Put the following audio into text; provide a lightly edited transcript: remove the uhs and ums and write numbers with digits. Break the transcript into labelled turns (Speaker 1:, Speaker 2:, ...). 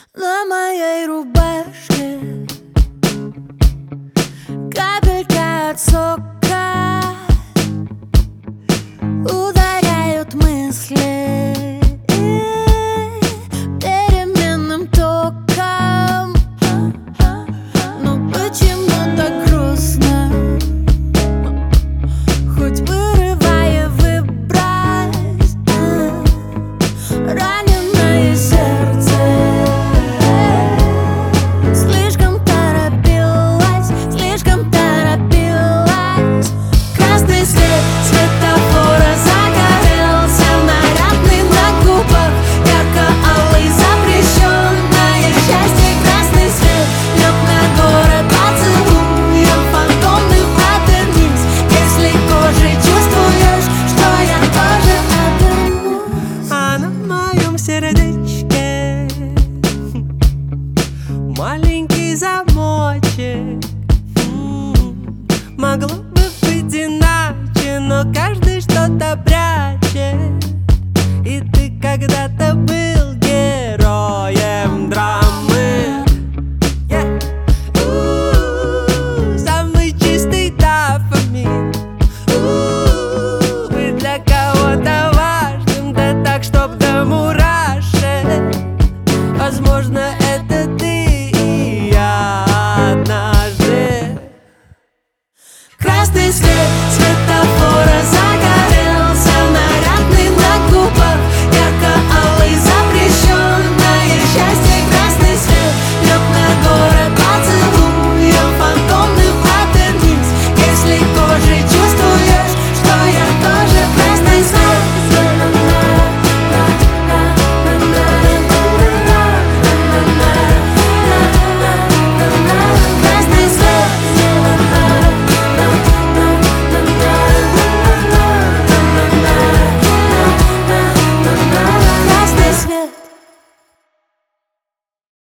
Speaker 1: На моей рубашке капелька от сока, ударяют мысли переменным током. Но почему так грустно, хоть вырывая выбрать раненое сердце. Слишком торопилась. Красный свет светофора загорелся, нарядный на губах, ярко-алый, запрещенное счастье. Красный свет лег на город поцелуем, фантомный модернист. Если кожей чувствуешь, что я тоже обернусь.
Speaker 2: А на моем сердечке маленький замочек. Могло бы быть иначе, но каждый что-то прячет. И ты когда-то был героем драмы. Самый чистый дофамин. И для кого-то важным, да так, чтоб до мурашек. Возможно,